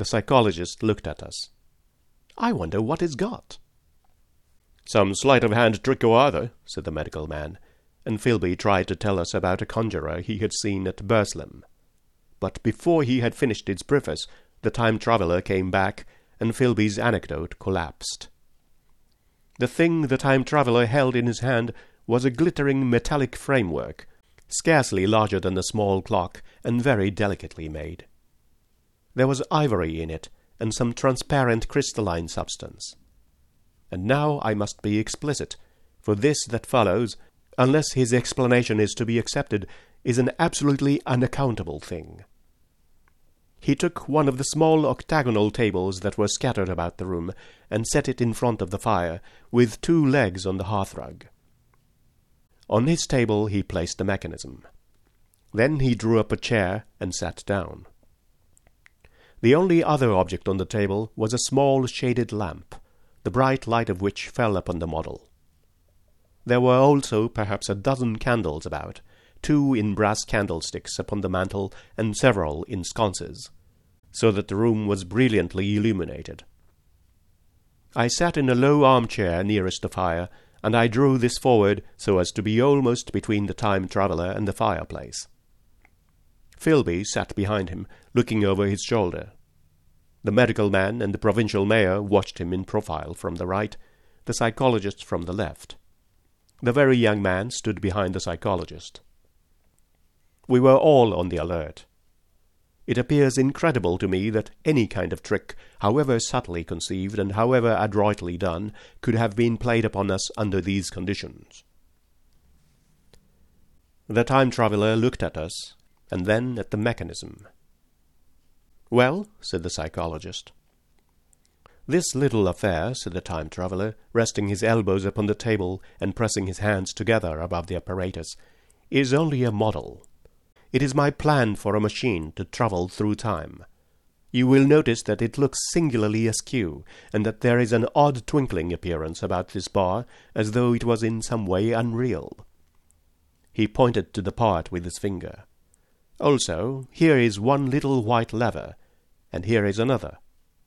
The psychologist looked at us. "I wonder what it's got." "Some sleight-of-hand trick or other," said the medical man, and Philby tried to tell us about a conjurer he had seen at Burslem. But before he had finished its preface, the time-traveller came back, and Philby's anecdote collapsed. The thing the time-traveller held in his hand was a glittering metallic framework, scarcely larger than a small clock, and very delicately made. There was ivory in it, and some transparent crystalline substance. And now I must be explicit, for this that follows, unless his explanation is to be accepted, is an absolutely unaccountable thing. He took one of the small octagonal tables that were scattered about the room, and set it in front of the fire, with 2 legs on the hearthrug. On his table he placed the mechanism. Then he drew up a chair and sat down. The only other object on the table was a small shaded lamp, the bright light of which fell upon the model. There were also perhaps a dozen candles about, 2 in brass candlesticks upon the mantel, and several in sconces, so that the room was brilliantly illuminated. I sat in a low armchair nearest the fire, and I drew this forward so as to be almost between the time-traveller and the fireplace. Philby sat behind him, looking over his shoulder. The medical man and the provincial mayor watched him in profile from the right, the psychologist from the left. The very young man stood behind the psychologist. We were all on the alert. It appears incredible to me that any kind of trick, however subtly conceived and however adroitly done, could have been played upon us under these conditions. The time-traveller looked at us, and then at the mechanism. "Well," said the psychologist. "This little affair," said the time-traveller, resting his elbows upon the table and pressing his hands together above the apparatus, "is only a model. It is my plan for a machine to travel through time. You will notice that it looks singularly askew, and that there is an odd twinkling appearance about this bar, as though it was in some way unreal." He pointed to the part with his finger. "Also, here is one little white lever, and here is another."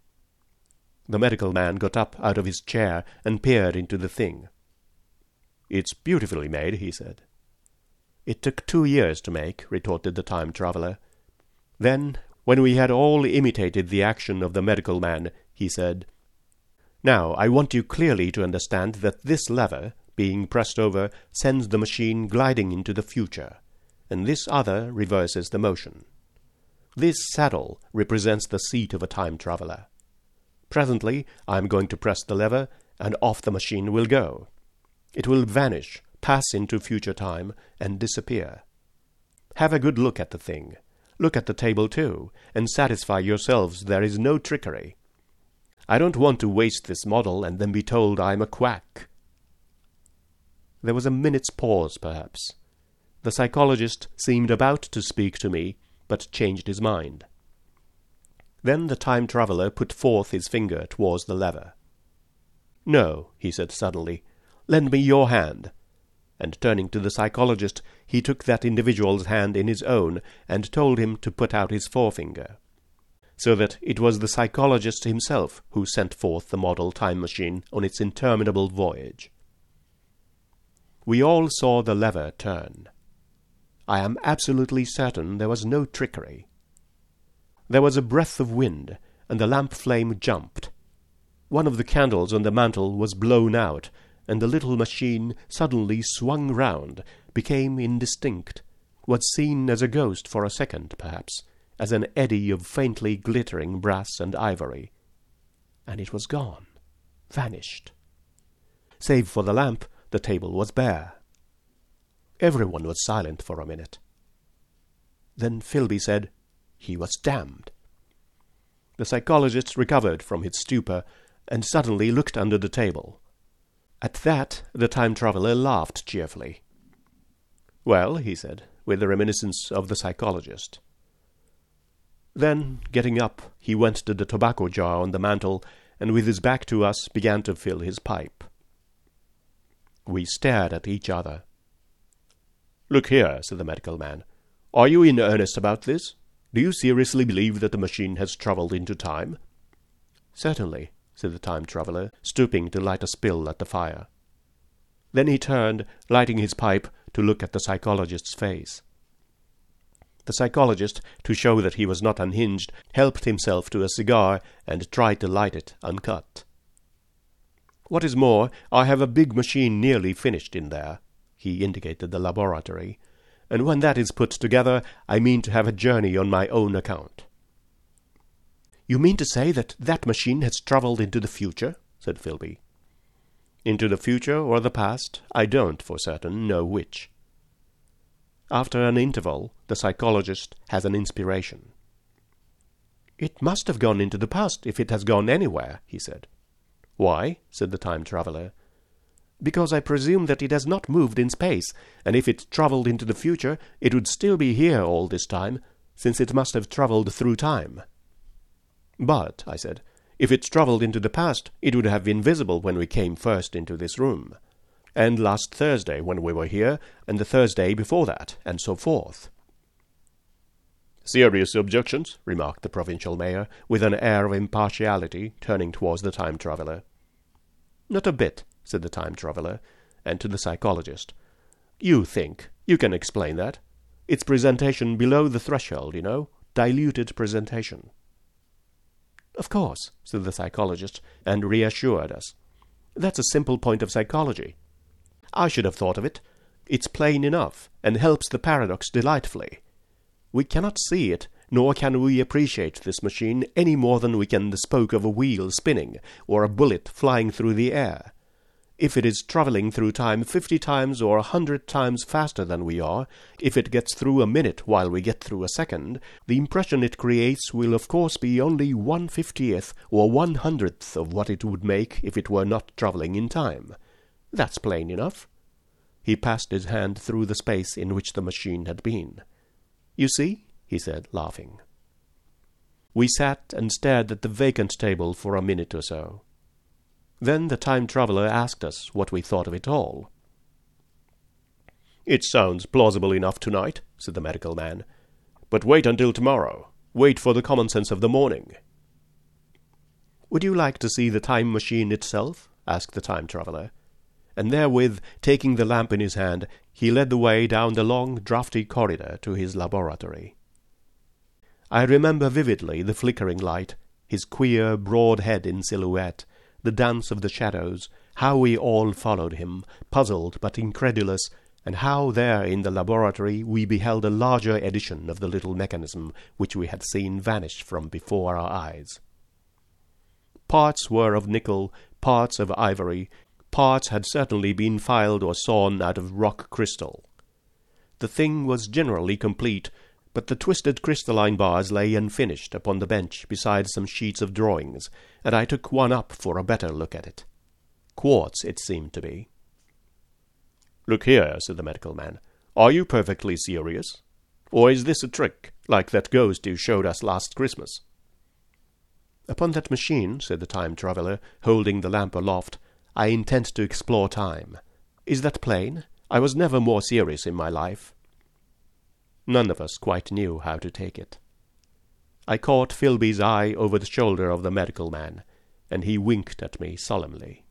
The medical man got up out of his chair and peered into the thing. "It's beautifully made," he said. "It took 2 years to make," retorted the time-traveller. Then, when we had all imitated the action of the medical man, he said, "Now, I want you clearly to understand that this lever, being pressed over, sends the machine gliding into the future, and this other reverses the motion. This saddle represents the seat of a time-traveller. Presently, I am going to press the lever, and off the machine will go. It will vanish, pass into future time, and disappear. Have a good look at the thing. Look at the table too, and satisfy yourselves there is no trickery. I don't want to waste this model and then be told I'm a quack." There was a minute's pause, perhaps. The psychologist seemed about to speak to me, but changed his mind. Then the time-traveller put forth his finger towards the lever. "No," he said suddenly, "lend me your hand." And turning to the psychologist, he took that individual's hand in his own and told him to put out his forefinger, so that it was the psychologist himself who sent forth the model time machine on its interminable voyage. We all saw the lever turn. I am absolutely certain there was no trickery. There was a breath of wind, and the lamp flame jumped. One of the candles on the mantel was blown out, and the little machine suddenly swung round, became indistinct, was seen as a ghost for a second, perhaps, as an eddy of faintly glittering brass and ivory. And it was gone, vanished. Save for the lamp, the table was bare. Everyone was silent for a minute. Then Philby said, "He was damned." The psychologist recovered from his stupor, and suddenly looked under the table. At that, the time-traveller laughed cheerfully. "Well," he said, with a reminiscence of the psychologist. Then, getting up, he went to the tobacco jar on the mantel, and with his back to us began to fill his pipe. We stared at each other. "Look here," said the medical man. "Are you in earnest about this? Do you seriously believe that the machine has travelled into time?" "Certainly," said the time-traveller, stooping to light a spill at the fire. Then he turned, lighting his pipe, to look at the psychologist's face. The psychologist, to show that he was not unhinged, helped himself to a cigar and tried to light it uncut. "What is more, I have a big machine nearly finished in there," he indicated the laboratory, "and when that is put together, I mean to have a journey on my own account." "You mean to say that that machine has travelled into the future?" said Philby. "Into the future or the past, I don't, for certain, know which." After an interval, the psychologist has an inspiration. "It must have gone into the past, if it has gone anywhere," he said. "Why?" said the time-traveller. "Because I presume that it has not moved in space, and if it travelled into the future, it would still be here all this time, since it must have travelled through time." "But," I said, "if it travelled into the past, it would have been visible when we came first into this room, and last Thursday when we were here, and the Thursday before that, and so forth." "Serious objections?" remarked the provincial mayor, with an air of impartiality, turning towards the time-traveller. "Not a bit," said the time-traveller, and to the psychologist, "You think you can explain that? It's presentation below the threshold, you know, diluted presentation." "Of course," said the psychologist, and reassured us. "That's a simple point of psychology. I should have thought of it. It's plain enough, and helps the paradox delightfully. We cannot see it, nor can we appreciate this machine any more than we can the spoke of a wheel spinning, or a bullet flying through the air. If it is travelling through time 50 times or 100 times faster than we are, if it gets through a minute while we get through a second, the impression it creates will of course be only 1/50th or 100th of what it would make if it were not travelling in time. That's plain enough." He passed his hand through the space in which the machine had been. "You see?" he said, laughing. We sat and stared at the vacant table for a minute or so. Then the time-traveller asked us what we thought of it all. "It sounds plausible enough tonight," said the medical man. "But wait until tomorrow. Wait for the common sense of the morning." "Would you like to see the time machine itself?" asked the time-traveller. And therewith, taking the lamp in his hand, he led the way down the long, draughty corridor to his laboratory. I remember vividly the flickering light, his queer, broad head in silhouette, the dance of the shadows, how we all followed him, puzzled but incredulous, and how there in the laboratory we beheld a larger edition of the little mechanism which we had seen vanish from before our eyes. Parts were of nickel, parts of ivory, parts had certainly been filed or sawn out of rock crystal. The thing was generally complete, but the twisted crystalline bars lay unfinished upon the bench beside some sheets of drawings, and I took one up for a better look at it. Quartz it seemed to be. "Look here," said the medical man. "Are you perfectly serious? Or is this a trick, like that ghost you showed us last Christmas?" "Upon that machine," said the time-traveller, holding the lamp aloft, "I intend to explore time. Is that plain? I was never more serious in my life." None of us quite knew how to take it. I caught Philby's eye over the shoulder of the medical man, and he winked at me solemnly.